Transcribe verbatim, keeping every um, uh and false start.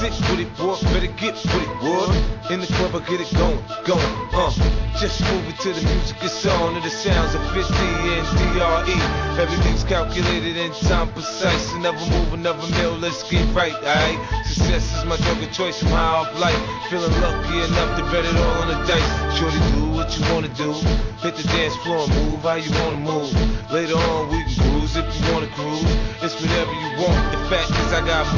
sick with it, boy, better get with it, boy. In the club, I get it going, going, uh. Just move it to the music, it's on to the sounds of fifty and D R E. Everything's calculated in time precise. Another move, another meal, let's get right, alright? Success is my drug of choice, I'm high off life. Feeling lucky enough to bet it all on the dice. Shorty, do what you wanna do. Hit the dance floor and move how you wanna move. Later on, we can cruise if you wanna cruise. It's whatever you want. The fact is, I got